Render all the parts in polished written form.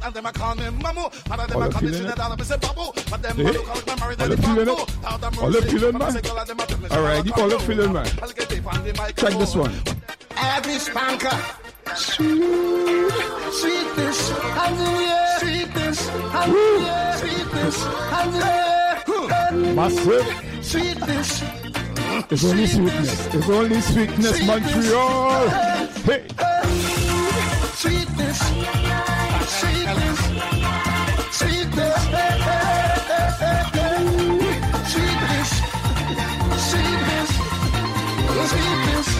and them I call me Mamu. Mother them I call me Trinidad, I say Babu. But them look out my married and the Babu. All the feeling, man. All right, you all the feeling, man. Check this one. Every spanker. Sweet, sweetness, and yeah, sweetness, and yeah, sweetness, and yeah. Massive. Sweetness. It's only sweetness. It's only sweetness, Montreal. Hey. Sweetness. Sweetness. Sweetness. Sweetness. Sweetness. Sweetness.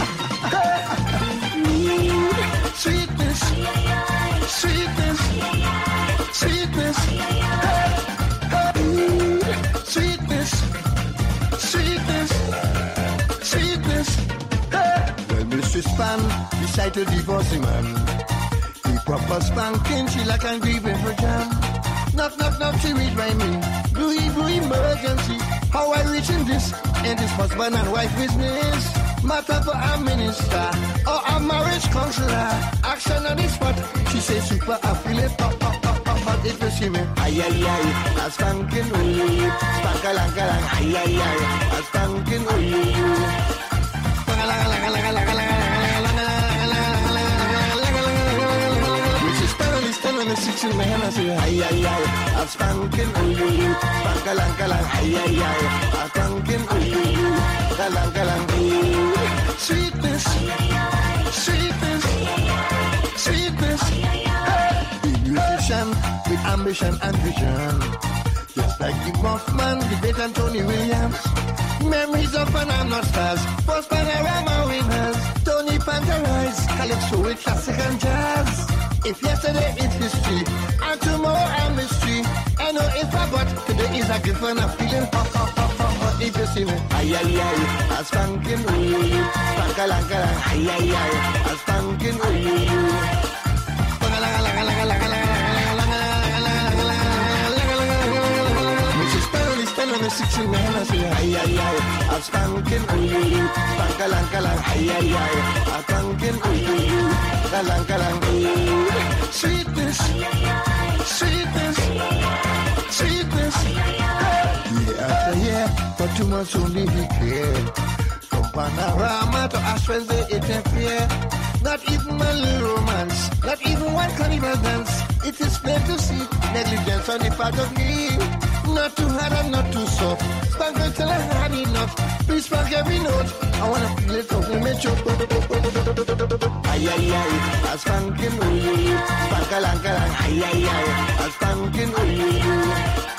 Sweetness. Sweetness. Sweetness. Sweetness. Sweetness. Sweetness. Well, Mr. Span decided to divorce him, man. He proper spanking, she like I'm grieving for jam. Knock, knock, knock, she read by me. Blue emergency. How I reach in this husband and wife business. Matter for a minister or a marriage counselor. Action on the spot. She say super, I feel it pop, pop, pop, pop, pop. If you see me, ay, ay, ay. A spanking, ooh, spankalankalang, ay, ay, ay. A spanking, ooh. Mrs. Sparrow is telling me 6 in my hand. I say, ay, ay, ay. A spanking, ooh, spankalankalang, ay, ay, ay. A spanking, ooh, kalankalang, ooh. Sweetness, sweetness, sweetness. The musician with ambition and vision, just like the Mothman, the great and Tony Williams. Memories of an I'm not stars, first panorama winners. Tony Panterize, Calypso with classic and jazz. If yesterday is history, and tomorrow a mystery. I know if I but today is a gift and I'm feeling hot, hot, hot, hot, hot. If you see me, ay, ay, ay, a spanking, ooh, spankalankalang, ay, ay, ay, a spanking, ooh. Mrs. Sparrow is telling me 6 in my hand. I say, ay, ay, ay, a spanking, ooh, spankalankalang, ay, ay, ay, a spanking, ooh, kalankalang, ooh. Sweetness, sweetness, sweetness. Year after year, for 2 months only he cared. From Panorama to Ashwell they interfere. Not even a little romance, not even one carnival dance. It is plain to see negligence on the part of me. Not too hard and not too soft. Spank till I had enough. Please spank every note. I wanna feel it up in my choke. Ay, ay, ay, a spanking, ooh, spankalankalang, ay, ay, ay, a spanking, ooh.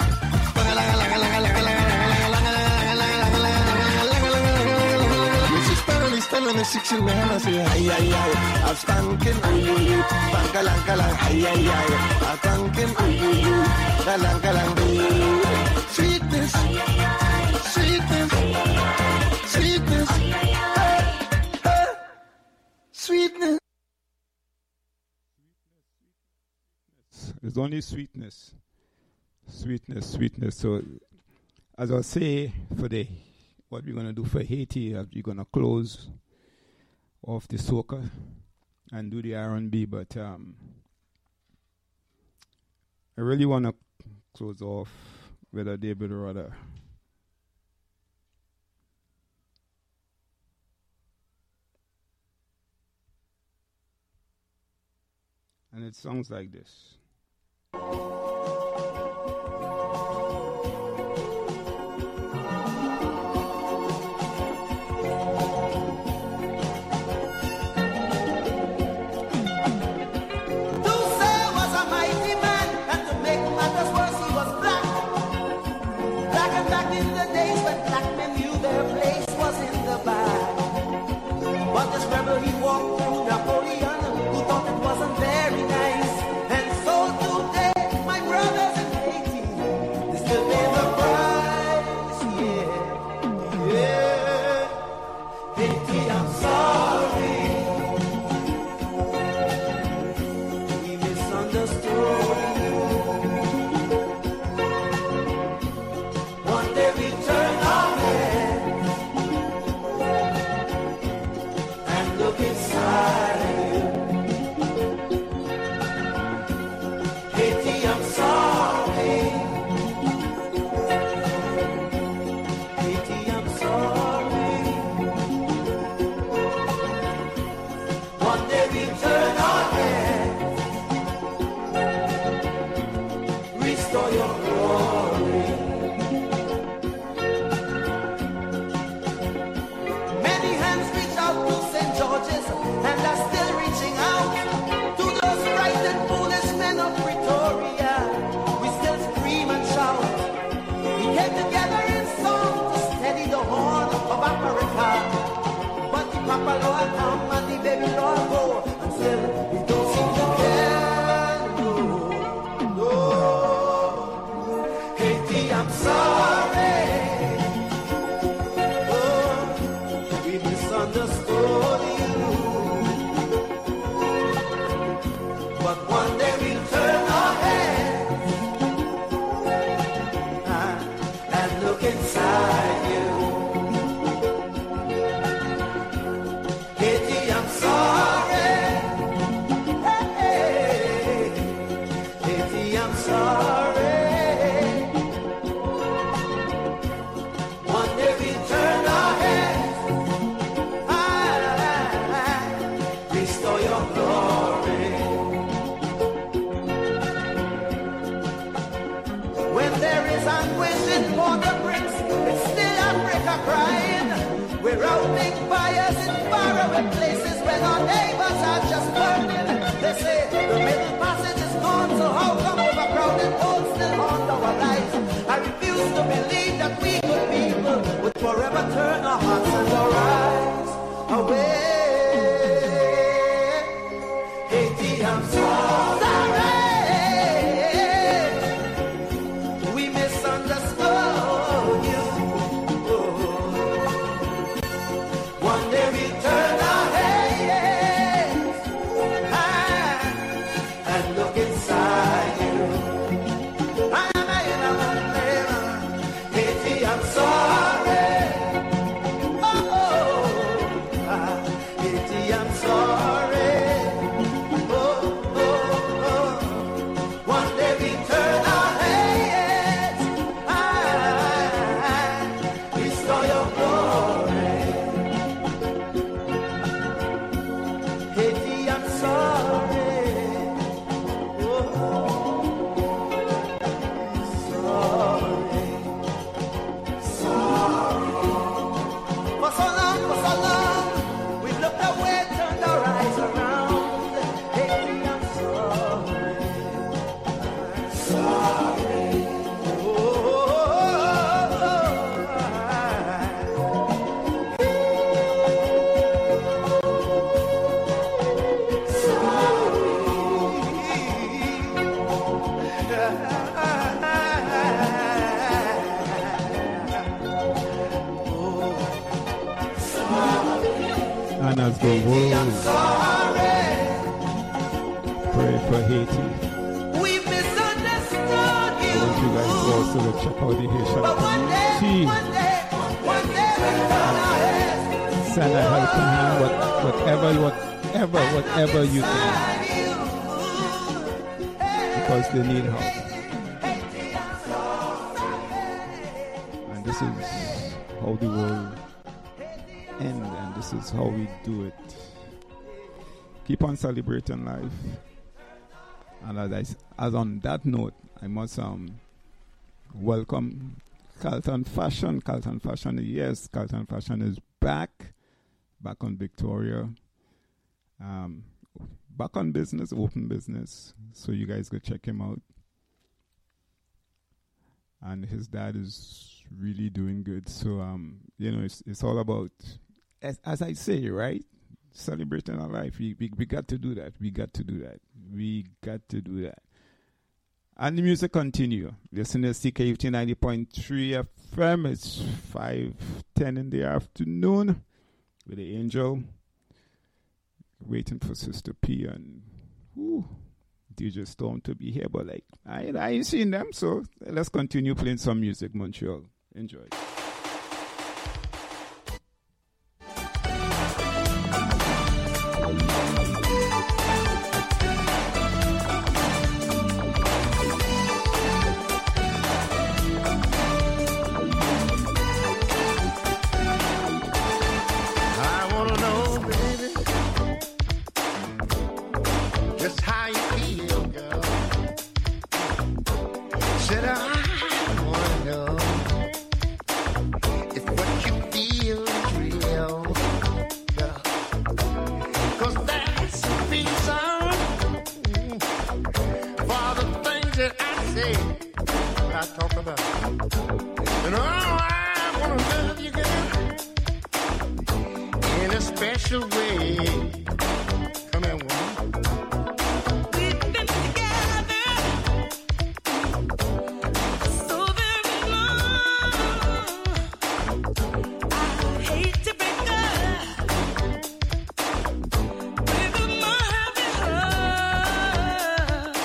Mrs. Sparrow is telling me 6 in my hand. I say, ay, ay, ay, a spanking, ooh, spankalankalang, ay, ay, ay, a spanking, ooh, kalankalang, ooh. Sweetness, sweetness, sweetness, sweetness. It's only sweetness. Sweetness, sweetness. So, as I say, for what we're going to do for Haiti, we're going to close off the soca and do the R&B, but I really want to close off with a David Rudder. And it sounds like this. Looking come and the baby all go, and still we don't seem to care. No, Haiti, I'm sorry. Oh, we misunderstood you, but one day we'll turn our heads and look inside you. Haiti, I'm sorry. Hey, Haiti, I'm sorry. One day we turn our heads, restore your glory. When there is anguish in border bricks, it's still Africa crying. We're routing fires in faraway places when our neighbors are just burning. They say the middle passage is gone, so how come overcrowded boats still haunt our lives? I refuse to believe that we good people would forever turn our hearts and our eyes away. Haiti, I'm sorry. We misunderstood you. One day we turn our heads and look inside you. Haiti, I'm sorry. Oh, Haiti, I'm sorry. Oh, oh, oh. One day we turn our heads, restore your glory. Haiti, I'm sorry. Oh, sorry. Sorry. For so long, we've looked away, turned our eyes around. Haiti, I'm sorry. Sorry. Oh, And as the I'm world sorry. pray for Haiti, We misunderstood I want you guys to you. also check out the Haitian But one day, community. we turn our heads Send a helping hand, whatever you can, inside you. because they need help. Haiti, I'm sorry. And this is how the world ends, and this is how we do it. Keep on celebrating life. And as on that note, I must welcome Carlton Fashion. Carlton Fashion, yes, Carlton Fashion is back on Victoria, back on business, open business. So you guys go check him out. And his dad is really doing good. So it's all about, as I say, right? Celebrating our life. We got to do that. We got to do that. And the music continue. Listen to CKUT 90.3 FM. It's 5:10 in the afternoon with the Angel. Waiting for Sister P and DJ Storm to be here. But I ain't seen them. So let's continue playing some music, Montreal. Enjoy. And oh, I wanna love you, girl, a special way. Come here, woman. We've been together so very long. I hate to break up with my happy heart.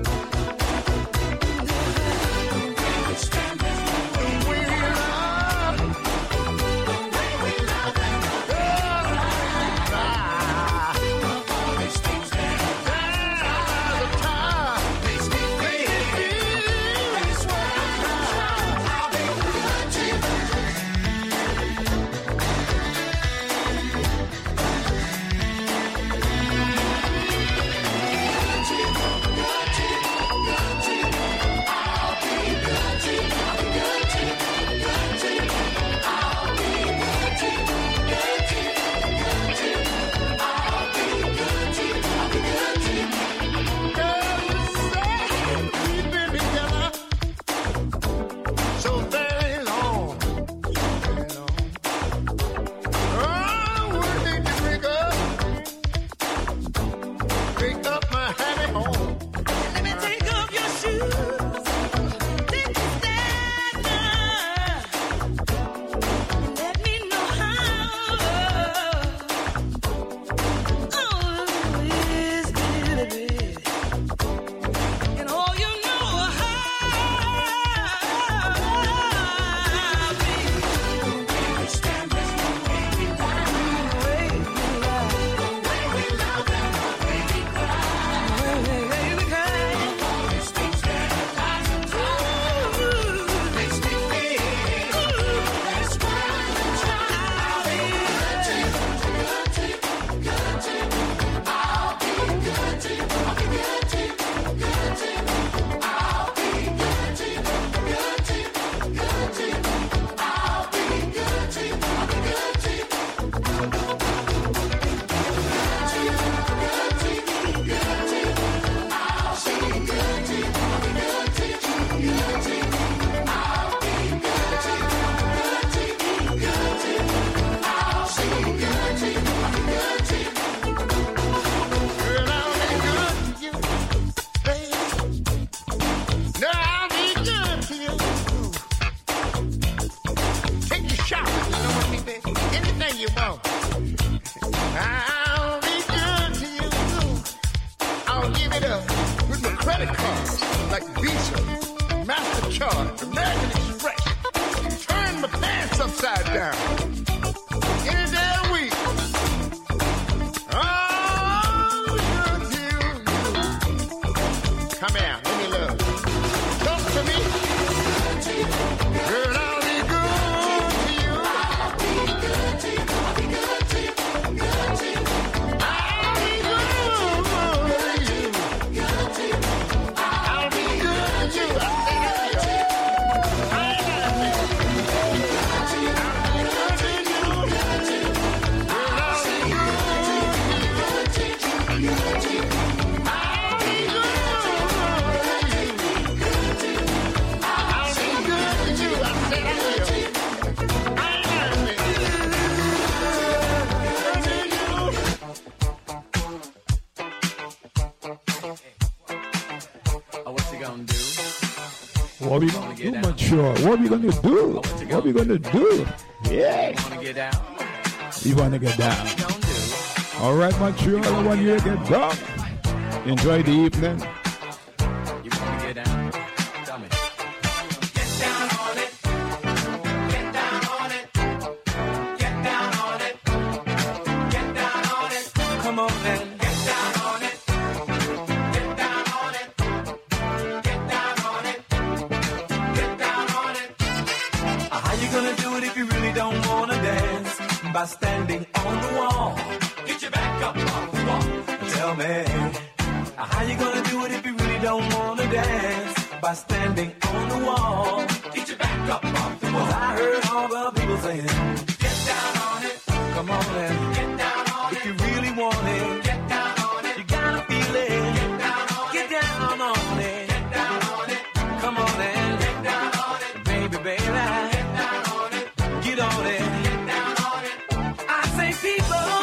What we gonna do, mature? What we gonna do? What we gonna do? Yeah. You wanna get down? All right, mature. I want you to get down. Enjoy the evening. You wanna get down? Tell me. Get down on it. Get down on it. Get down on it. Get down on it. Come on, man. Get down on it. Get down on it. Get down on it. Get down on it. How you gonna do it if you really don't wanna dance? By standing on the wall. Get your back up off the wall. Tell me. How you gonna do it if you really don't wanna dance? By standing on the wall. Get your back up off the wall. 'Cause I heard all the people saying, get down on it. Come on and get down on it. If you really want it, get down on it. You gotta feel it. Get down on it. Get down on it. Get down on it. Come on and get down on it. Baby, baby. Get down on it. Get on it. Get down on it. I say people.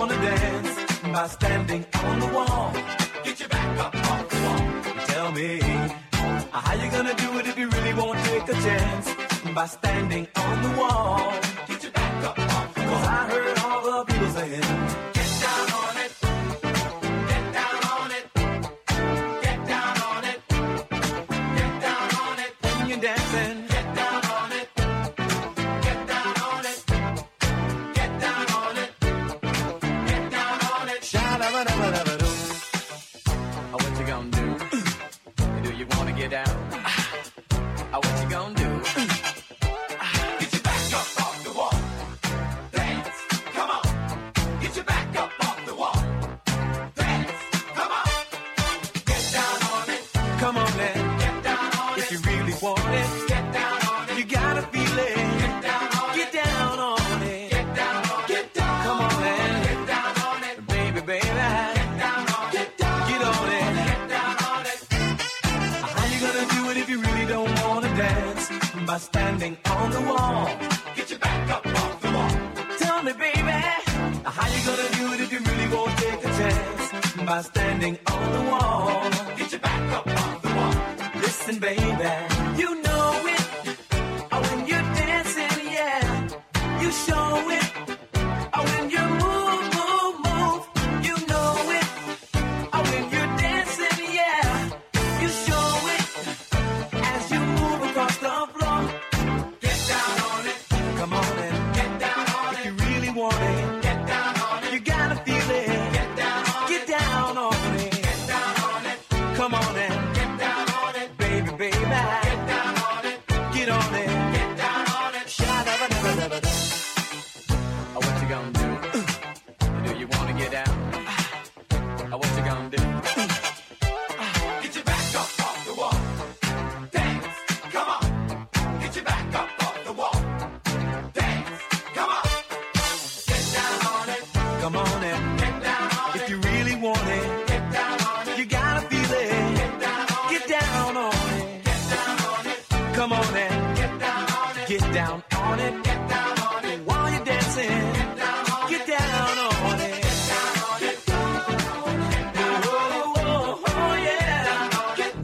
wanna dance by standing on the wall. Get your back up off the wall. Tell me, how you gonna do it if you really won't take a chance by standing on the wall? Get your back up off the wall. 'Cause I heard all the people saying, get down on it. Get down on it. Get down on it. Get down on it. When you're dancing, get down on it. Get down on it. Get down on it. Get down on it. Sha-da-ba-da-ba-da-ba-doo. What you gonna do? Do you wanna get down? What you gonna do? Get your back up off the wall. Dance, come on. Get your back up off the wall. Dance, come on. Get down on it. Come on then. Get down on it. If you really want it, get down on it. You gotta feel it. Get down on it. Get down on it. Get down on it. Get down. Come on then. Get down on it. Baby, baby. Get down on it. Get on it. Get down on it. How you gonna do it if you really don't wanna dance? By standing on the wall. Get your back up off the wall. Tell me, baby, how you gonna do it if you really won't take a chance? By standing on the wall. Get your back up off the wall. Listen, baby, you know it. When you're dancing, yeah, you show it. When you move, move, move, you know it. When you're dancing, yeah, you show it. As you move across the floor, get down on it. Come on and get down on it. If you really want it, get down on it. You gotta feel it. Get down on it. Get down on it. Get down on it. Come on and get down on it. Baby, baby. Get down on it. Get on it. Get down on it. Sha-da-ba-da-ba-da-ba-da. What you gonna do? Do you wanna get down? What you gonna do? Get your back up off the wall. Dance, come on. Get your back up off the wall. Dance, come on. Get down on it. Come on and get down on it. If you really want it, get down on it. You gotta feel it. Get down on it. Get down on it. Get down on it. Come on and get down on it. Get down on it. Get down on it. While you're dancing, get down on it. Get down on it. Get down on it. Oh, oh, oh, yeah. Get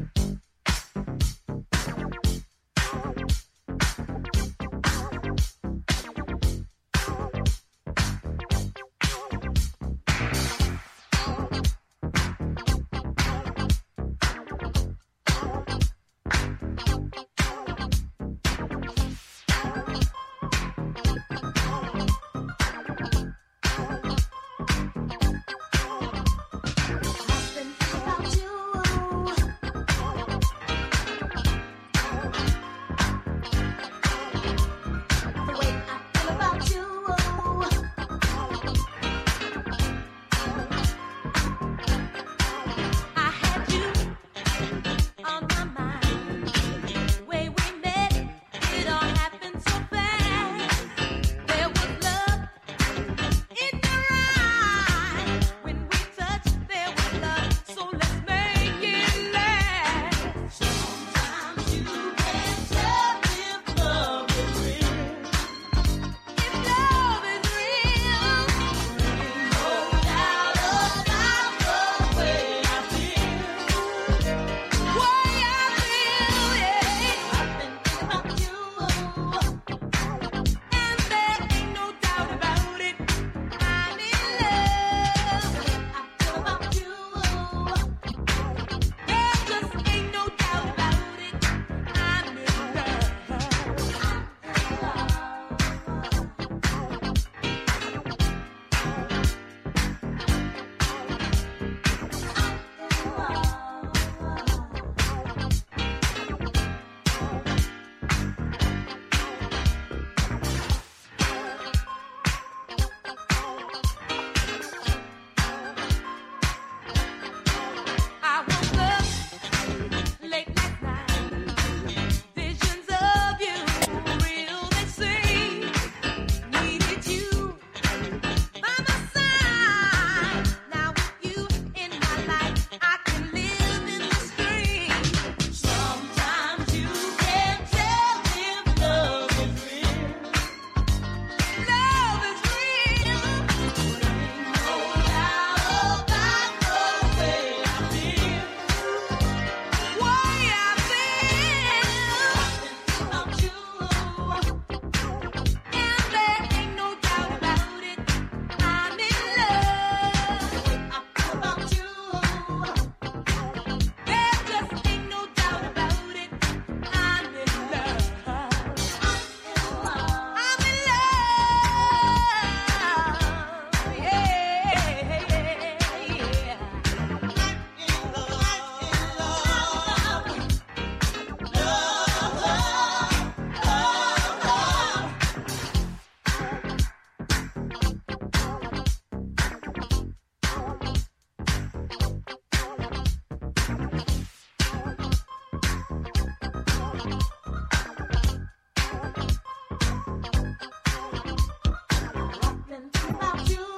about you.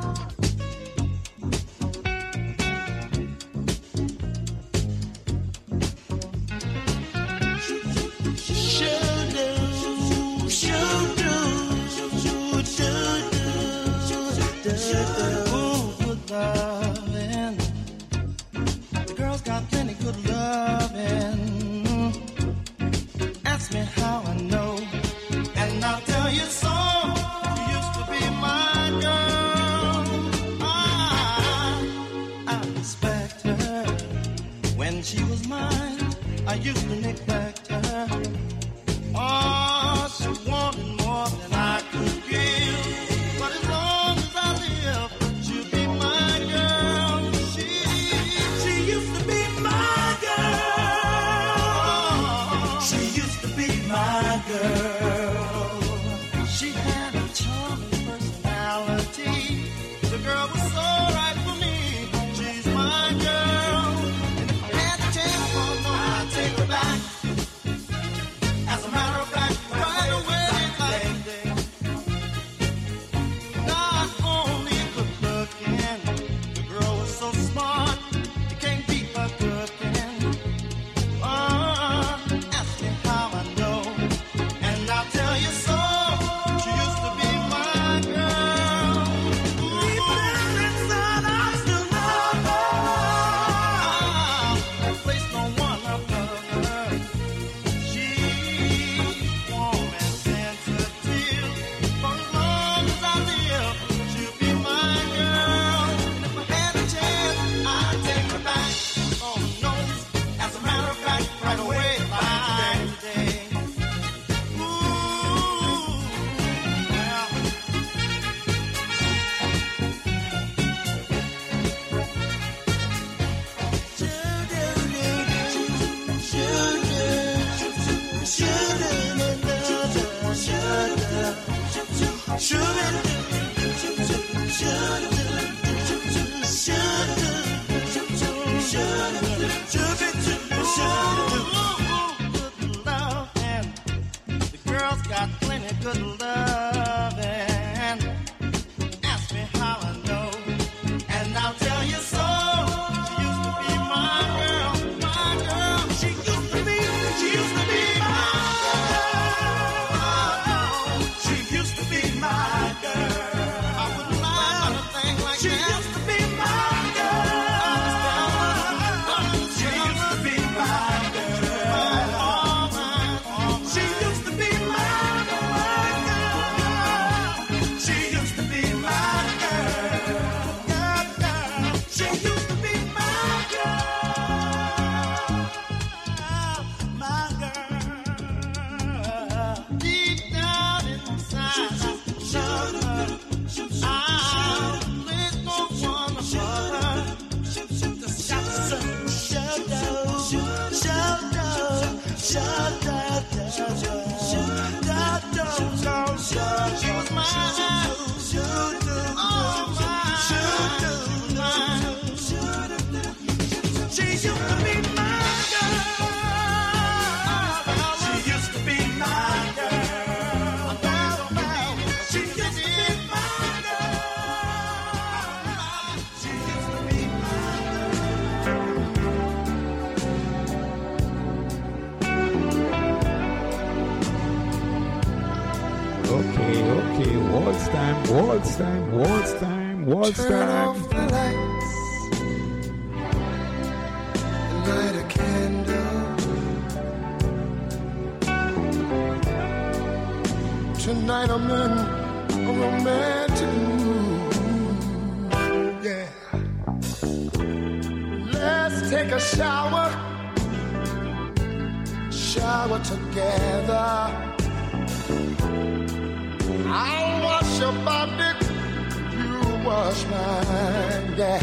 Ooh, good lovin'. The girls got plenty good lovin'. Ask me how I know, and I'll tell you so. You used to be my girl. I respect her when she was mine. I used to neglect her. Oh, she wanted more than I could give. But as long as I live, she'll be my girl. She used to be my girl. She used to be my girl. She had a charming personality. The girl was so right for me. She's my girl. And if I had the chance, oh no, I'd take her back. As a matter of fact, right away, like today. Not only good looking, the girl was so smart, you can't beat her cooking. Ask me how I know, and I'll tell you so. She used to be my girl. Deep down inside, I still love her. Place no one above her. She's warm and sensitive. For as long as I live, she'll be my girl. And if I had a chance, I'd take her back. Oh no, as a matter of fact, right away, like today. Ooh, well. The girls got plenty good lovin'. Ask me how I know, and I'll tell you so. She used to be my girl, my girl. She used to be my girl. She used to be my girl. I wouldn't lie about a thing like she that. She used to be my girl. She used to be my girl. She used to be my girl. She used to be my girl. She used to be my girl. My girl. Deep down inside, I love her. There's no one above her. She was mine. Oh, mine. She used to be my girl. She used to be my girl. She used to be my girl. She used to be my Okay, waltz time. Turn off the lights and light a candle. Tonight I'm in a romantic mood. Yeah. Let's take a shower together. I'll wash your body, you wash mine, yeah.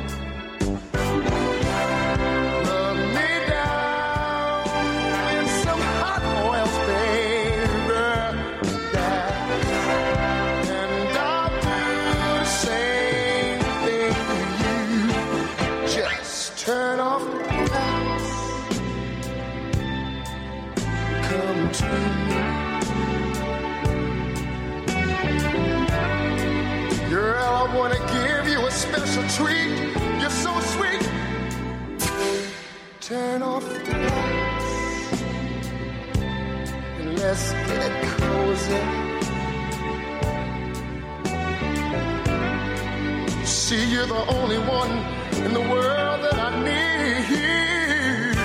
Rub me down in some hot oil, baby, yeah. And I'll do the same thing to you. Just turn off the lights, come to me. Girl, I want to give you a special treat. You're so sweet. Turn off the lights and let's get cozy. See, you're the only one in the world that I need.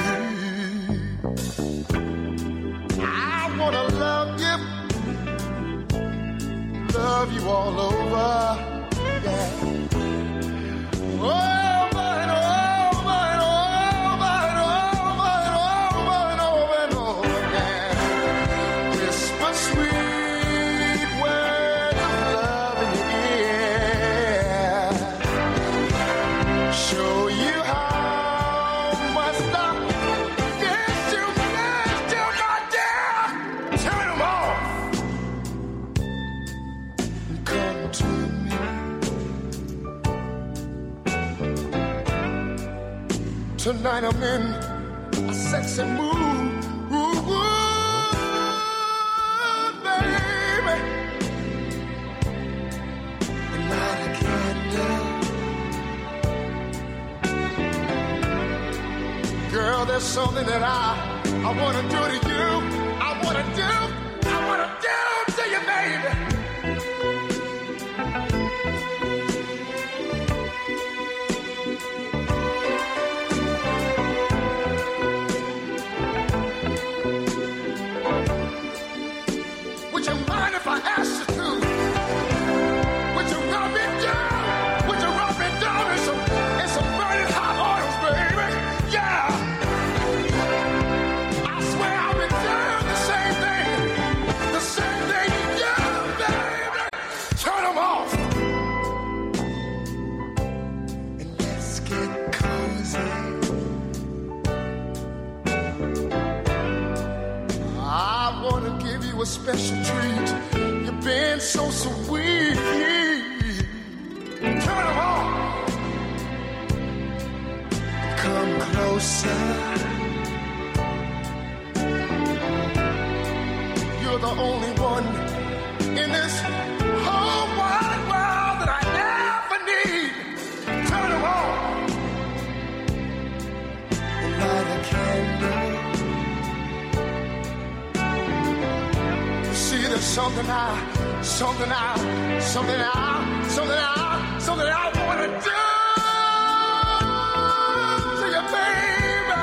I want to love you all over. Yeah. Over and over and over and over and over and over and over again. Whisper sweet word of love in your ear. Show you how much love yes, you, my dear. Turn them off. Come to me. Tonight I'm in a sexy mood, ooh, baby. And light a candle. Girl, there's something that I want to do to you. I want to do to you, baby. Would you mind if I asked you to? Would you rub it down? Would you rub it down in some burning hot oils, baby? Yeah. I swear I've been doing the same thing to you, baby. Turn them off. And let's get cozy. I want to give you a special treat. You've been so sweet. Turn them on. Come closer. You're the only one in this whole wide world that I ever need. Turn them on. And light a candle. See, there's something I want to do to you, baby.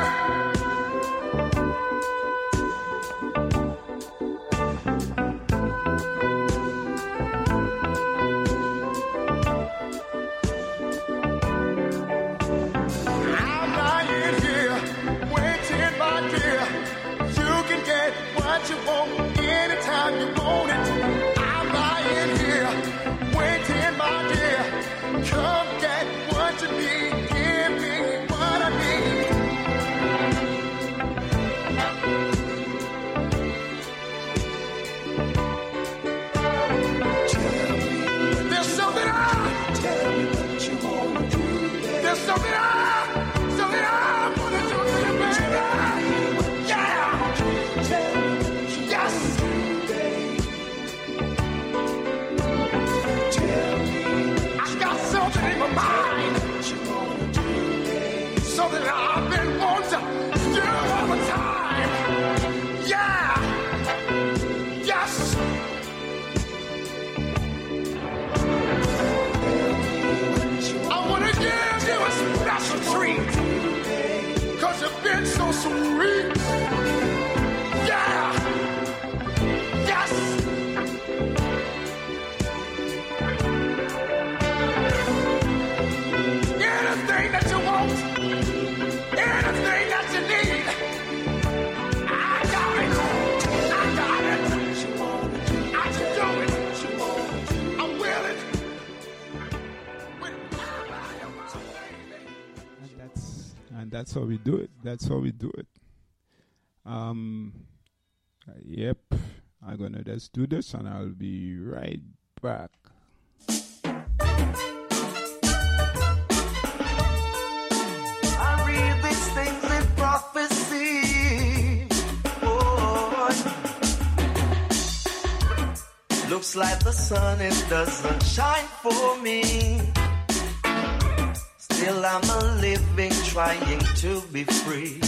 I'm lying here, waiting, my dear. You can get what you want anytime you want it. I'm lying here, waiting, my dear. Come get what you need, give me what I need. Tell me, there's something tell me what you want to do. There's something I want to do to you, baby. Yeah. Yes. I got something in my mind. Something that I've been wanting to do all the time. Yeah. Yes. I want to give you a special treat. 'Cause you've been so sweet. Yeah. Yes. Anything that you want, anything that you need, I got it. I got it. I can do it. I'm willing. And that's how we do it. That's how we do it. Yep. I'm gonna just do this, and I'll be right back. I read these things in prophecy. Oh, looks Looks like the sun, it doesn't shine for me. Still I'm a living, trying to be free.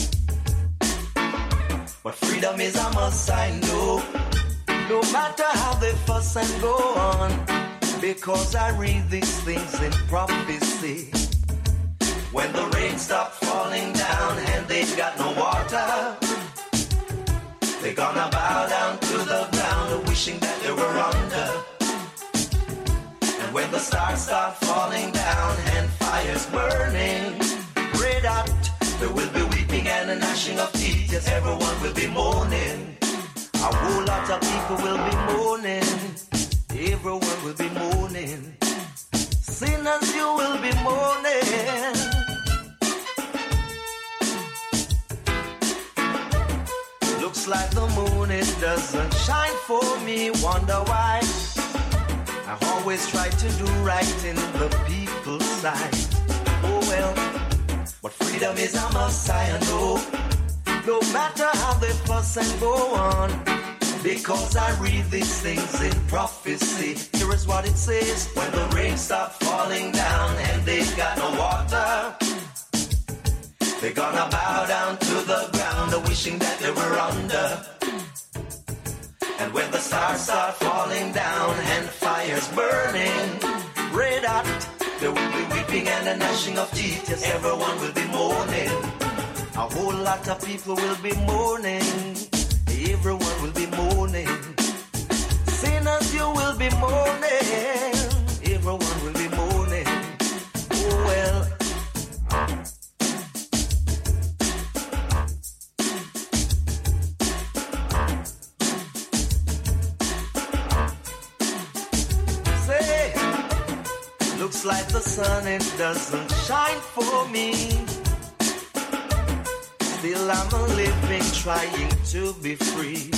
But freedom is a must, I know. No matter how they fuss and go on, because I read these things in prophecy. When the rain stops falling down and they've got no water, they're gonna bow down to the ground, wishing that they were under. And when the stars start falling down and fires burning red hot, there will be weeping and a gnashing of teeth. Yes, everyone will be mourning. A whole lot of people will be mourning. Everyone will be mourning. Sinners, you will be mourning. Looks like the moon, it doesn't shine for me. Wonder why? I always try to do right in the people's sight. Oh well, but freedom is a must, I know. No matter how they fuss and go on, because I read these things in prophecy. Here is what it says: when the rain stops falling down and they've got no water, they're gonna bow down to the ground, wishing that they were under. And when the stars start falling down and fires burning red hot, there will be weeping and a gnashing of teeth. Yes, everyone will be mourning. A whole lot of people will be mourning. Everyone will be mourning. Sinners, you will be mourning. Everyone will be mourning. Oh well. Say, looks like the sun, it doesn't shine for me. Still I'm a living, trying to be free.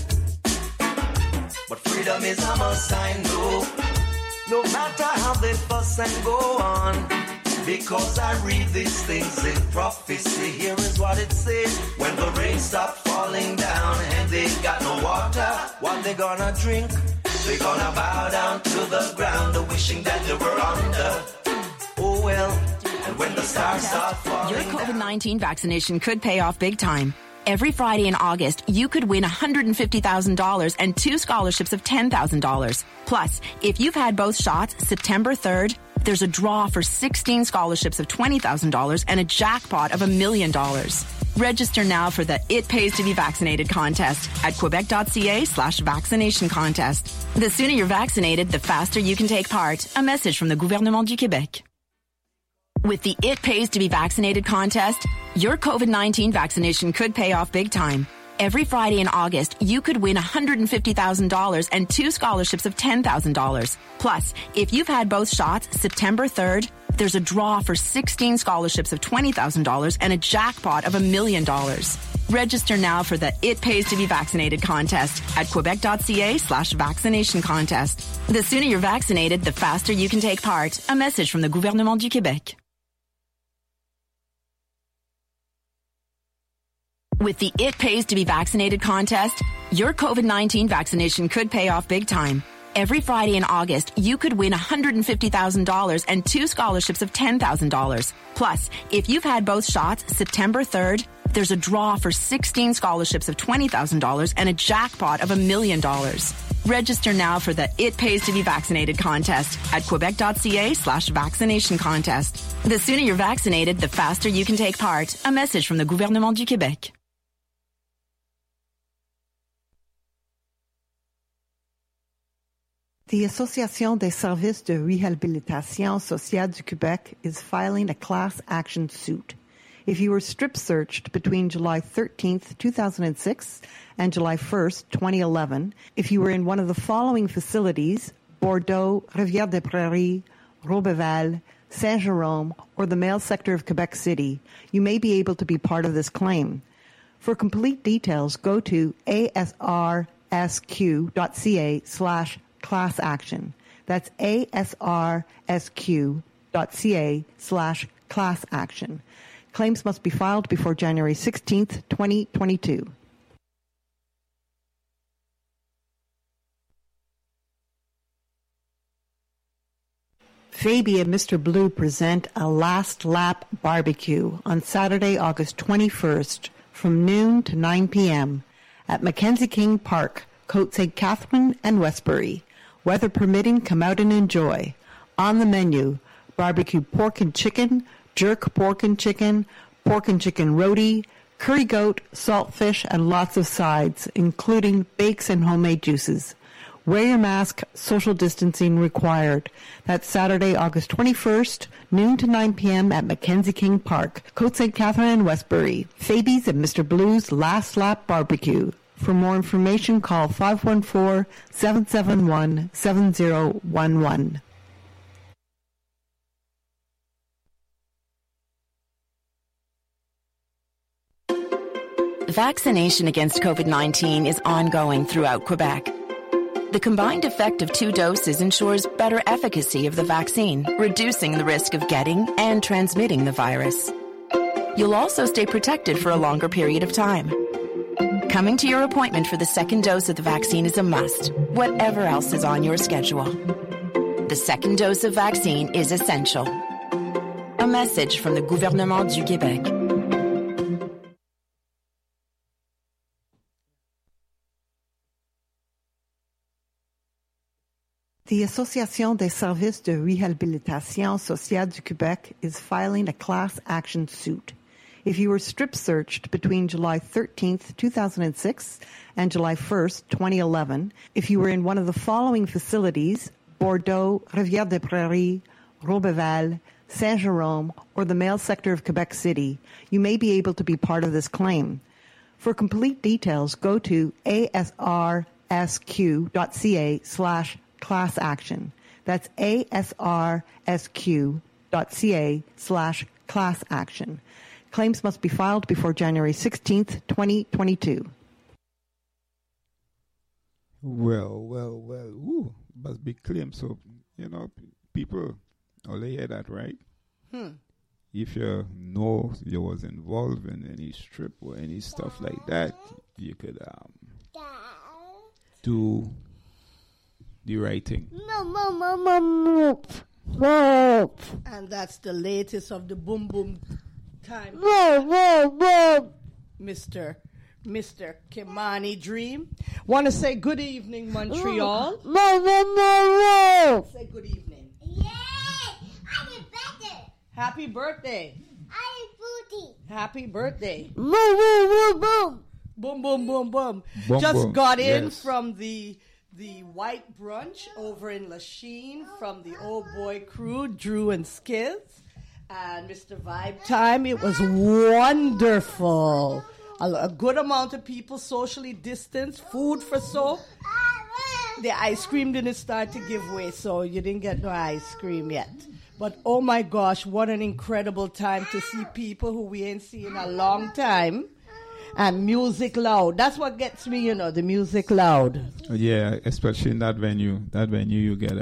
But freedom is a must, I know. No matter how they fuss and go on, because I read these things in prophecy. Here is what it says: when the rain stops falling down and they got no water, what they gonna drink? They gonna bow down to the ground, wishing that they were under. Oh well. And when the stars start falling Your COVID-19 vaccination could pay off big time. Every Friday in August, you could win $150,000 and 2 scholarships of $10,000. Plus, if you've had both shots September 3rd, there's a draw for 16 scholarships of $20,000 and a jackpot of $1 million. Register now for the It Pays to Be Vaccinated contest at quebec.ca/vaccination contest. The sooner you're vaccinated, the faster you can take part. A message from the Gouvernement du Québec. With the It Pays to Be Vaccinated contest, your COVID-19 vaccination could pay off big time. Every Friday in August, you could win $150,000 and 2 scholarships of $10,000. Plus, if you've had both shots September 3rd, there's a draw for 16 scholarships of $20,000 and a jackpot of $1 million. Register now for the It Pays to Be Vaccinated contest at quebec.ca/vaccination contest. The sooner you're vaccinated, the faster you can take part. A message from the Gouvernement du Québec. With the It Pays to Be Vaccinated contest, your COVID-19 vaccination could pay off big time. Every Friday in August, you could win $150,000 and 2 scholarships of $10,000. Plus, if you've had both shots September 3rd, there's a draw for 16 scholarships of $20,000 and a jackpot of $1 million. Register now for the It Pays to Be Vaccinated contest at quebec.ca/vaccination contest. The sooner you're vaccinated, the faster you can take part. A message from the Gouvernement du Québec. The Association des services de réhabilitation sociale du Québec is filing a class action suit. If you were strip searched between July 13th, 2006 and July 1st, 2011, if you were in one of the following facilities, Bordeaux, Rivière-des-Prairies, Roberval, Saint-Jérôme, or the male sector of Quebec City, you may be able to be part of this claim. For complete details, go to asrsq.ca/class action. That's asrsq.ca/class action. Claims must be filed before January 16th, 2022. Fabi and Mr. Blue present a Last Lap Barbecue on Saturday, August 21st from noon to 9 p.m. at Mackenzie King Park, Côte St. Catherine and Westbury. Weather permitting, come out and enjoy. On the menu, barbecue pork and chicken, jerk pork and chicken roti, curry goat, saltfish, and lots of sides, including bakes and homemade juices. Wear your mask, social distancing required. That's Saturday, August 21st, noon to 9 p.m. at Mackenzie King Park, Côte St. Catherine and Westbury. Fabi's and Mr. Blue's Last Lap Barbecue. For more information, call 514-771-7011. Vaccination against COVID-19 is ongoing throughout Quebec. The combined effect of 2 doses ensures better efficacy of the vaccine, reducing the risk of getting and transmitting the virus. You'll also stay protected for a longer period of time. Coming to your appointment for the 2nd dose of the vaccine is a must, whatever else is on your schedule. The 2nd dose of vaccine is essential. A message from the Gouvernement du Québec. The Association des services de réhabilitation sociale du Québec is filing a class action suit. If you were strip searched between July 13th, 2006 and July 1st, 2011, if you were in one of the following facilities, Bordeaux, Rivière-des-Prairies, Roberval, Saint-Jérôme, or the male sector of Quebec City, you may be able to be part of this claim. For complete details, go to asrsq.ca/class action. That's asrsq.ca/class action. Claims must be filed before January 16th, 2022. Well. Ooh, must be claims. So, people only hear that, right? If you know you was involved in any strip or any stuff like that, you could do the right thing. And that's the latest of the boom boom time. Mr. Kimani Dream. Want to say good evening, Montreal. Say good evening. Happy birthday. Happy birthday. Boom, boom, boom, boom. Just got in from the white brunch over in Lachine from the Old Boy crew, Drew and Skiz. And Mr. Vibe Time, it was wonderful. A good amount of people socially distanced, food for soap. The ice cream didn't start to give way, so you didn't get no ice cream yet. But oh my gosh, what an incredible time to see people who we ain't seen in a long time. And music loud. That's what gets me, the music loud. Yeah, especially in that venue. That venue you get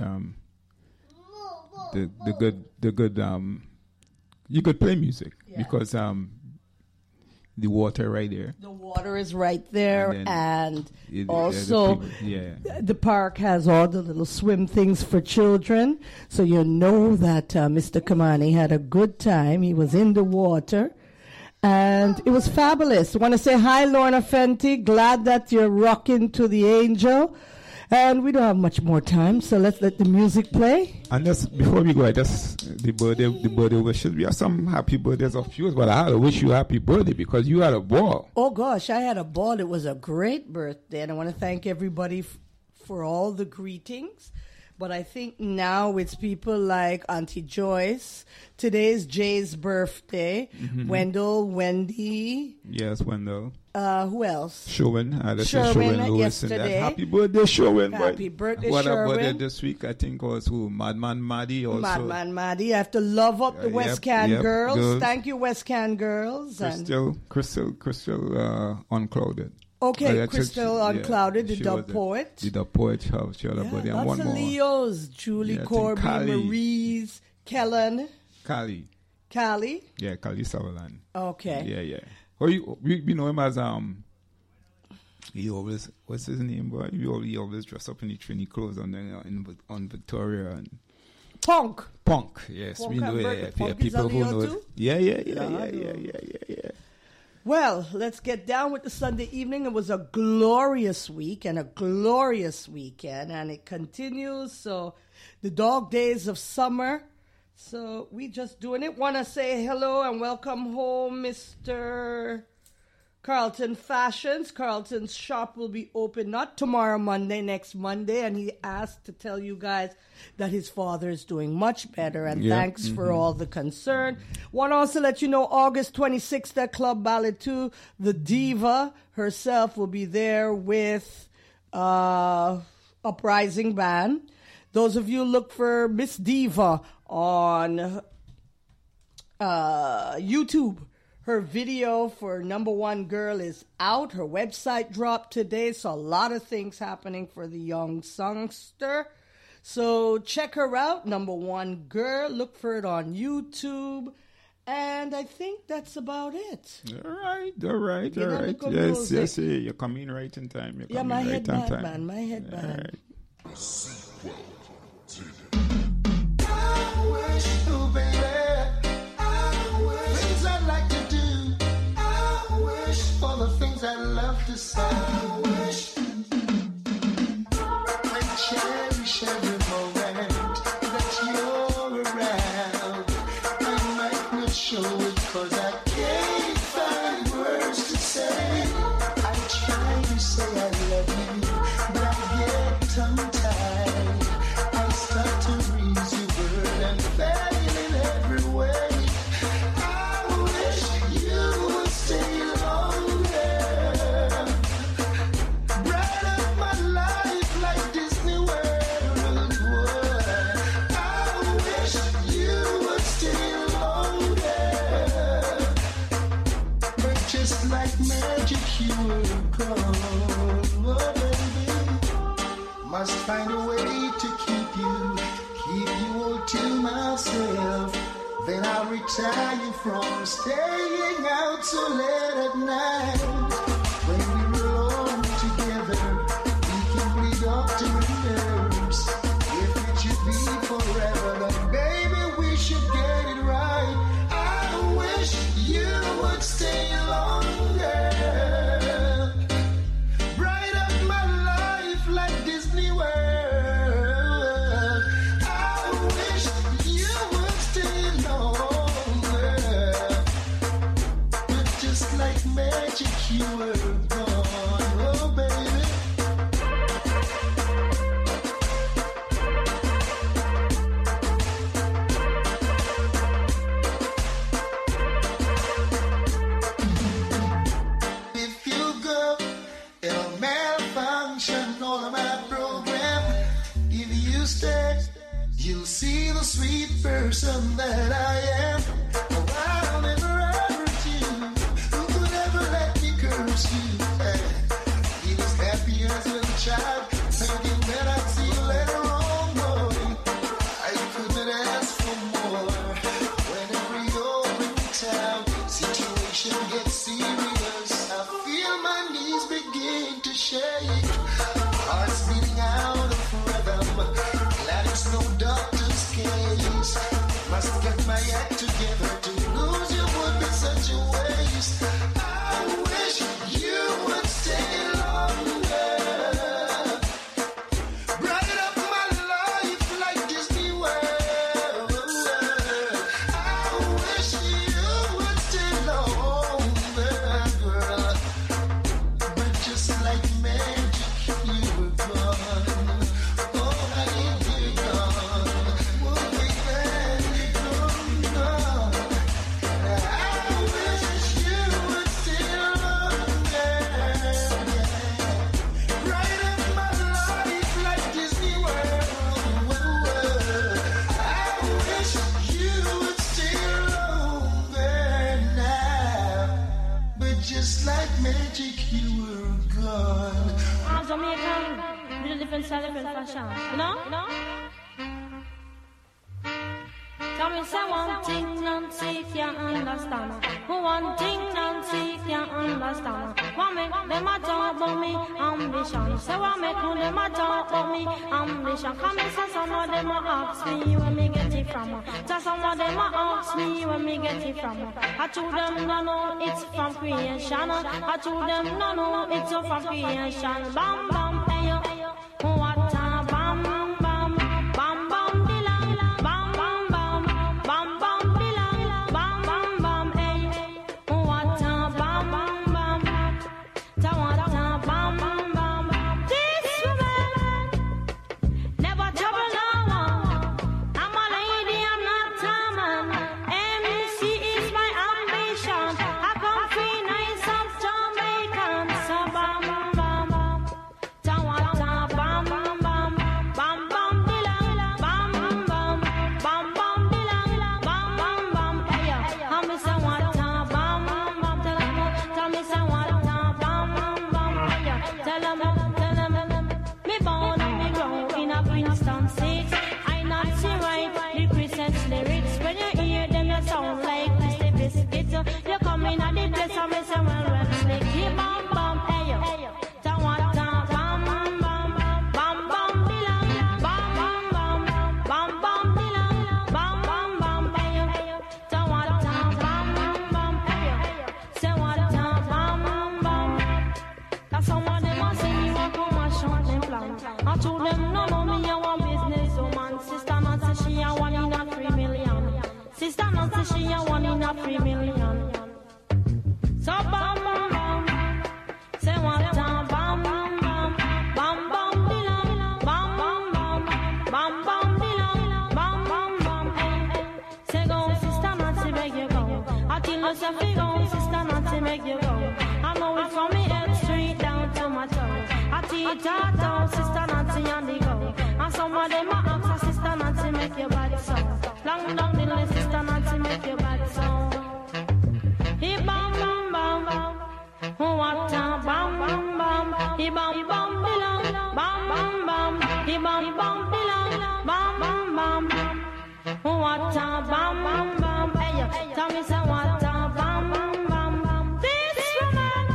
the good you could play music because the water right there. The water is right there, and also the park has all the little swim things for children. So you know that Mr. Kamani had a good time. He was in the water, and it was fabulous. I want to say hi, Lorna Fenty. Glad that you're rocking to the Angel. And we don't have much more time, so let's let the music play. And just before we go, just the birthday wishes. We have some happy birthdays of yours, but I had to wish you a happy birthday because you had a ball. Oh gosh, I had a ball. It was a great birthday, and I want to thank everybody for all the greetings. But I think now it's people like Auntie Joyce. Today is Jay's birthday. Mm-hmm. Wendell, Wendy. Yes, Wendell. Who else? Sherwin. Sherwin yesterday. Happy birthday, Sherwin. Happy birthday, what Sherwin. What about this week? I think was who? Madman Maddie also. Madman Maddie. I have to love up the West Can girls. Thank you, West Can girls. Crystal Unclouded. Okay, Crystal Unclouded, the Dub Poet. The Dub Poet, she had a buddy. And lots of Leos. Julie Corby, Maurice, Kellen. Callie. Yeah, Callie Sutherland. Okay. Yeah. Oh, we know him as he always, what's his name, boy? He always dress up in the Trini clothes on Victoria and Punk. Punk, yes. Punk We know and it. Punk is People on who the know air it. too? Yeah. Well, let's get down with the Sunday evening. It was a glorious week and a glorious weekend, and it continues. So, the dog days of summer. So, we just doing it. Want to say hello and welcome home, Mr. Carlton Fashions. Carlton's shop will be open not tomorrow, Monday, next Monday. And he asked to tell you guys that his father is doing much better. And thanks for all the concern. Want to also let you know, August 26th at Club Ballet 2, the diva herself will be there with Uprising Band. Those of you look for Miss Diva on YouTube. Her video for Number One Girl is out. Her website dropped today, so a lot of things happening for the young songster. So check her out, Number One Girl. Look for it on YouTube. And I think that's about it. All right. Yes. You're coming right in time. My head bad, man. My head bad. I wish, oh baby, I wish things I'd like to do. I wish for the things I love to say. I wish I cherish every moment that you're around. I might not show it 'cause I can't find words to say. I try to say I love you, but I get tongue-tied. I start to reason your word and fail in every way. I wish you would stay longer. Bright up my life like Disney World would. I wish you would stay longer. But just like magic you were gone, oh baby. Must find a way to keep you all to myself. Then I'll retire from staying out so late at night. When we're alone together, we can play doctor and nurse. If it should be forever, then baby, we should get it right. I wish you would stay longer. Bright up my life like Disney World. I wish you would stay longer. But just like magic, you were gone, oh baby. If you go, it'll malfunction all of my program. If you stay, you'll see the sweet person that I am. Oh, I'll never hurt you. Who could ever let me curse you? He was happy as a little child, thinking that I'd see you later on, boy. I couldn't ask for more. Whenever you're in town, situation gets serious. I feel my knees begin to shake. Heart's beating out of rhythm. Glad it's no doctor's case. Must get my act together. To lose you would be such a waste. I wish you would stay longer. Bright up my life like Disney World. I wish you would stay longer, girl. But just like magic, you were gone. Oh, honey, you're gone. Oh, baby, you're gone. I wish you would stay longer. Bright up my life like Disney World. I wish you would stay longer now. But just like magic, you were gone. I'm Jamaican, with a different style, different fashion. You know? Tell me, say one thing, Nancy can't understand. One thing, Nancy can't understand. What make them a talk about me ambition? Say what make them a talk about me ambition? Come and say some of them a ask me where me get it from. of them ask me where me get it from. I told them no, it's from creation. I told them no, it's from creation. Bam bam, hey yo, what a bam bam, bam bam dilang, bam bam bam, bam bam dilang, bam bam bam, hey, what a bam bam, ta what a bam bam. This woman never trouble no one. I'm a lady, I'm not a man. MC is my ambition. I come free nice of Jamaican. So bam bam, ta what a bam bam, bam bam dilang, bam bam, bam bam dilang, bam bam bam. Hey yo, I miss a what a bam bam. Tell me say what a bam bam. Hey yo, tell 'em. Me born and me grow in a Princeton 6. I not see right the Christian lyrics. When you hear them, you sound like Mr. Biscuit. You come in at the place and me say, well, slick. Hey, bam, bam, hey, yo. Ta what ta bam, bam, bam, bam, dilang. Bam, bam, bam, bam, bam, dilang. Bam, bam, bam, hey, yo. Ta what ta bam, bam, hey, yo. Say what ta bam, bam. That's some of them a say me want to mash up them plan. I told them no, me a one business woman. Sister Nancy she a 1 in a 3 million. Sister Nancy she a 1 in a 3 million. So bam bam, say what a bam bam, bam bam dilang, bam bam bam, bam bam dilang, bam bam bam. Hey, say go Sister Nancy make you go. I tell you say fi go Sister Nancy make you go. I know it from me head straight down to my toe. I teach her down Sister Nancy on the go. And some of them a ask her, Sister Nancy make your body so. Long down the list, Sister Nancy make your body so. He bam bam bam, what a bam bam bam. He bam bam dilang, bam bam bam. He bam bam dilang, bam bam bam. What a bam bam bam. Hey yo, tell me say what a bam bam. This woman,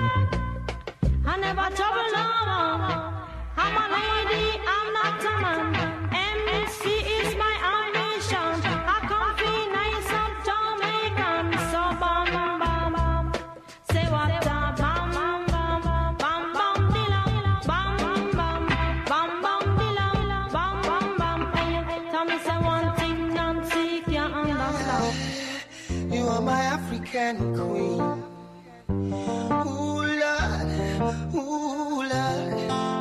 I never trouble no one. I'm a lady, I'm not a man. MC is my ambition. I come feel nice of Jamaican. So bam bam bam. Say what a bam bam, bam bam dilang, bam bam, bam bam dilang, bam bam bam. Hey, tell me say one thing, Nancy can't understand. You are my African queen. Ooh, Lord, ooh, Lord.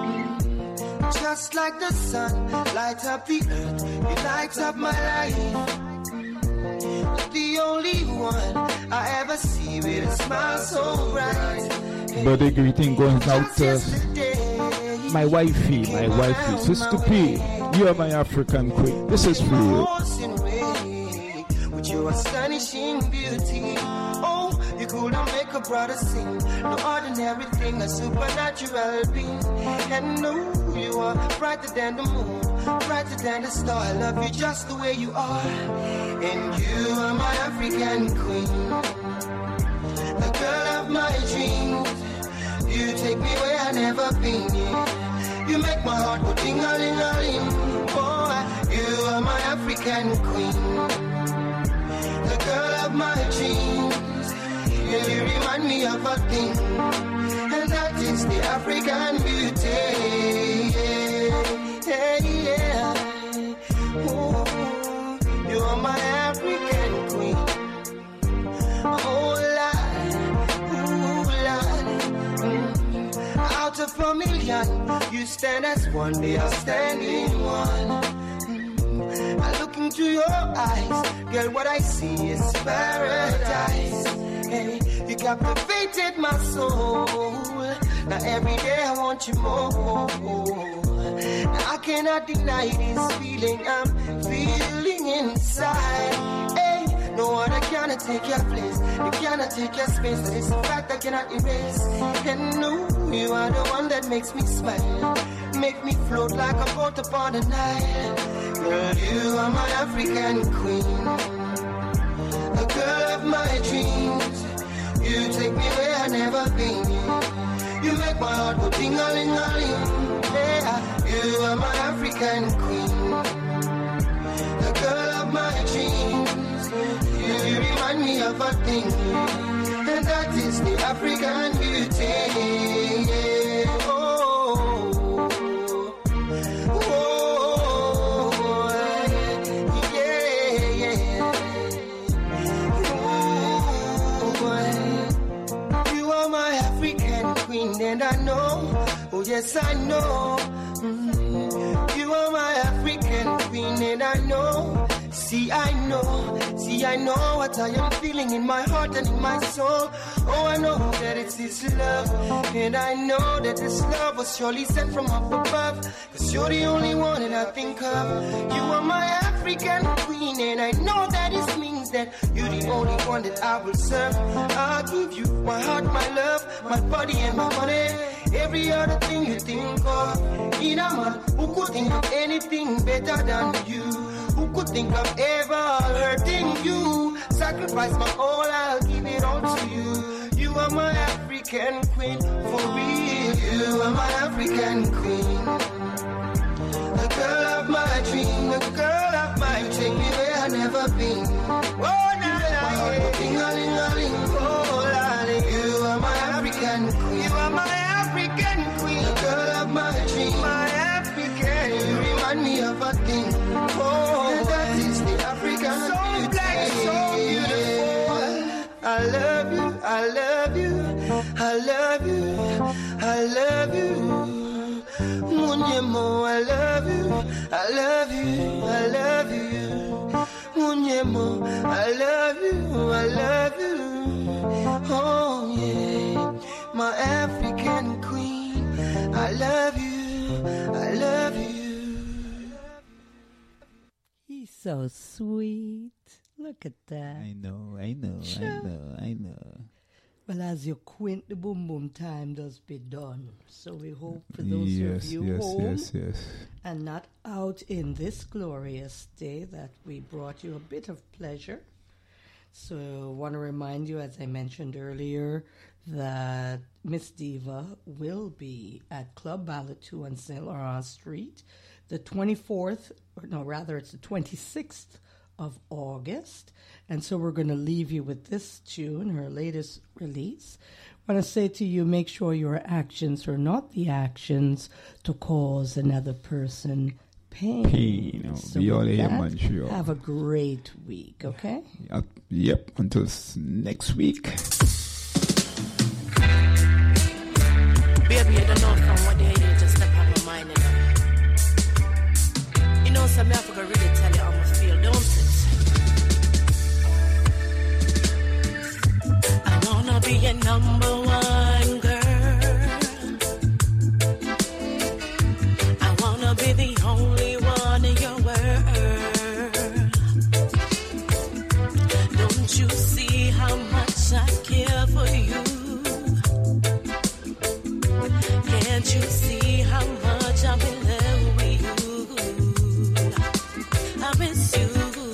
Just like the sun, light up the earth, you light up my life. The only one I ever see with a smile so bright. Birthday greeting going out to my wifey, Sister P. You are my African queen. This is for you. With your astonishing beauty, oh, you couldn't make a brother sing. No ordinary thing, a supernatural being. And no, you are brighter than the moon, brighter than the star. I love you just the way you are. And you are my African queen, the girl of my dreams. You take me where I never been. You make my heart go ding-a-ling-a-ling. Boy, you are my African queen, the girl of my dreams. You remind me of a thing, and that is the African beauty. Yeah, yeah. Ooh, you are my African queen. Oh, Lord, ooh, Lord. Out of a million, you stand as one, they are standing one. I look into your eyes, girl, what I see is paradise. Hey, you captivated my soul. Now every day I want you more. Now I cannot deny this feeling I'm feeling inside. Hey, no one cannot take your place, you cannot take your space. That is a fact I cannot erase. And no, you are the one that makes me smile, make me float like a boat upon the Nile. Girl, you are my African queen, the girl of my dreams. You take me where I never been. You make my heart go ting-a-ling-a-ling. Yeah, you are my African queen, the girl of my dreams. remind me of a thing, and that is the African beauty. Oh, oh, yeah, yeah. Oh, you are my African queen, and I know, oh yes I know. You are my African queen, and I know. See, I know what I am feeling in my heart and in my soul. Oh, I know that it's His love, and I know that this love was surely sent from up above. Cause you're the only one that I think of. You are my African queen, and I know that it means that you're the only one that I will serve. I'll give you my heart, my love, my body and my money. Every other thing you think of. In a man who could think of anything better than you? Who could think of ever hurting you? Sacrifice my all, I'll give it all to you. You are my African queen, for real. You are my African queen. The girl of my dream, the girl of my dream, where I've never been. Oh, na na, ding-a-ling-a-ling, oh, la-ling. You are my African queen. You are my African queen. The girl of my dream, my African. You remind me of a thing. Oh, that is the African so beauty. Black, so beautiful. I love you, I love you, I love you, I love you. Munyemo, I love you, I love you, I love you. Munyemo, I love you, I love you. Oh yeah, my African queen, I love you, I love you. He's so sweet. Look at that. I know. Well, as your quint, the boom boom time does be done. So we hope for those Yes, of you yes, home yes, yes. and not out in this glorious day that we brought you a bit of pleasure. So I want to remind you, as I mentioned earlier, that Miss Diva will be at Club Ballot 2 on St. Laurent Street the 24th, or no, rather it's the 26th of August. And so we're going to leave you with this tune, her latest release. I want to say to you, make sure your actions are not the actions to cause another person pain. So we all here, man, sure. Have a great week, okay? Yep, until next week. Baby, I don't know from what day you just step on my mind, you know. You know, some I forgot really tell you how I feel, don't it? I wanna be your number one girl. I wanna be the only one in your world. Don't you see how much I care for you? Can't you see how much I'm in love with you? I miss you.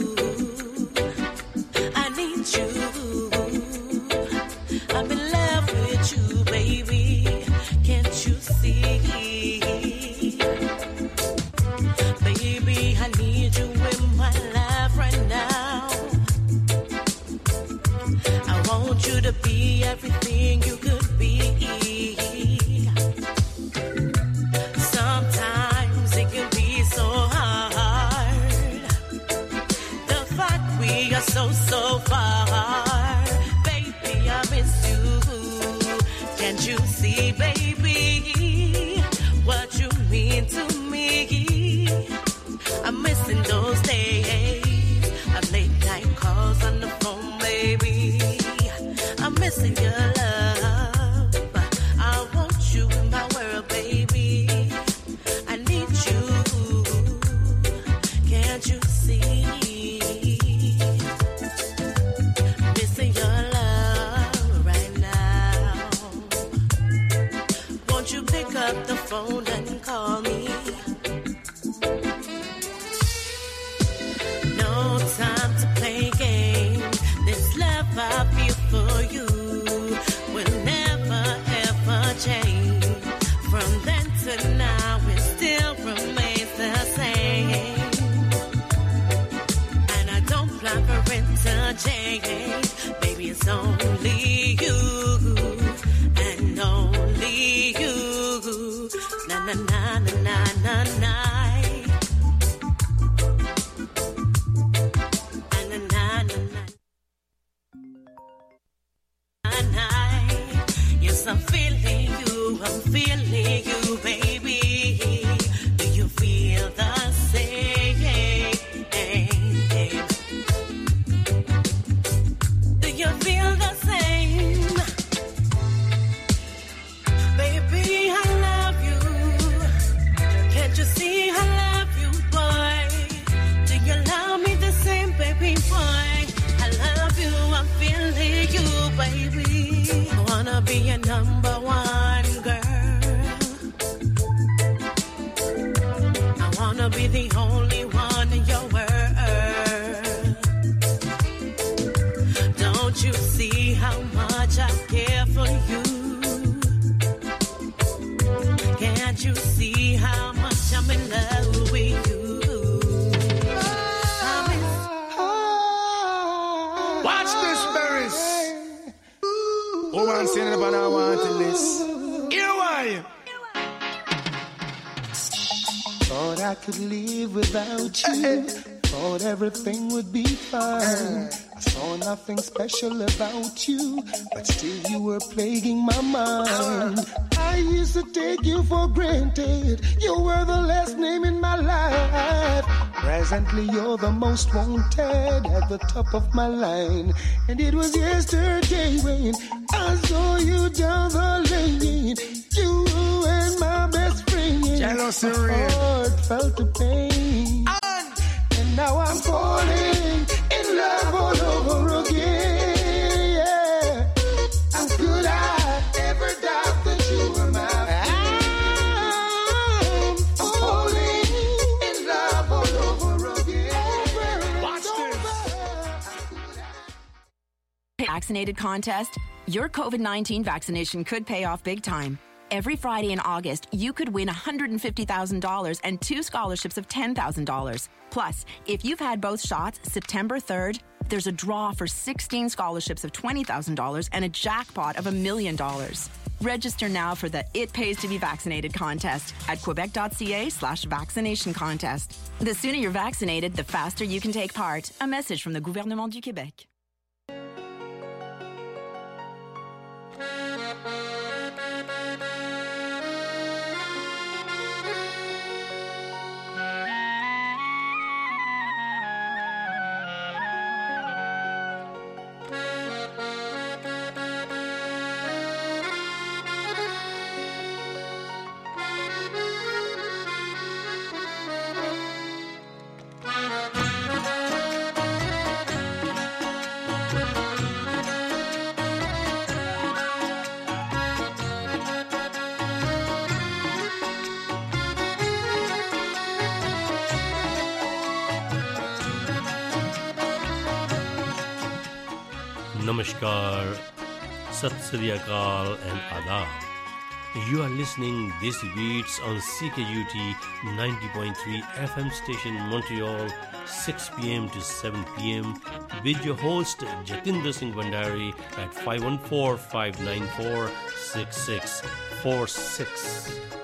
I need you. I'm in love with you, baby. Can't you see? Baby, I need you in my life right now. I want you to be everything you could be. Sometimes it can be so hard. The fact we are so far. Baby, I miss you. Can't you see, baby, what you mean to me? I'm missing those days of late night calls on the phone, baby. I'm missing your love. I want you in my world, baby. I need you. Can't you see? Missing your love right now. Won't you pick up the phone and call me? No time to play games. This love I feel for you to change. Baby, it's only you and only you. Na na na na na na na. Na na na na. Yes, I'm feeling you, baby. Do you feel the same? Do you feel the same? Baby, I love you. Can't you see I love you, boy? Do you love me the same, baby, boy? I love you, I'm feeling you, baby. I wanna be your number one girl. I wanna be the only one in your world. Don't you see how much I care for you? Can't you see how much I'm in love with you? Watch this, Berries. Woman saying about I want to list. Here why? Thought I could live without you. Thought everything would be fine. I saw nothing special about you, but still you were plaguing my mind. I used to take you for granted. You were the last name in my life. Presently you're the most wanted at the top of my line. And it was yesterday when I saw you down the lane. You and my best friend. Jealousy, my heart felt the pain. And now I'm falling in love all over again. Yeah. How could I ever doubt that you were mine? I'm falling in love all over again. Watch this. Vaccinated contest? Your COVID-19 vaccination could pay off big time. Every Friday in August, you could win $150,000 and 2 scholarships of $10,000. Plus, if you've had both shots, September 3rd, there's a draw for 16 scholarships of $20,000 and a jackpot of $1 million. Register now for the It Pays to Be Vaccinated contest at quebec.ca/vaccination contest. The sooner you're vaccinated, the faster you can take part. A message from the Gouvernement du Québec. Namaskar, Sat Sri Akal and Adab. You are listening Desi Beats on CKUT 90.3 FM station Montreal, 6 p.m. to 7 p.m. with your host Jatinder Singh Bandari at 514-594-6646.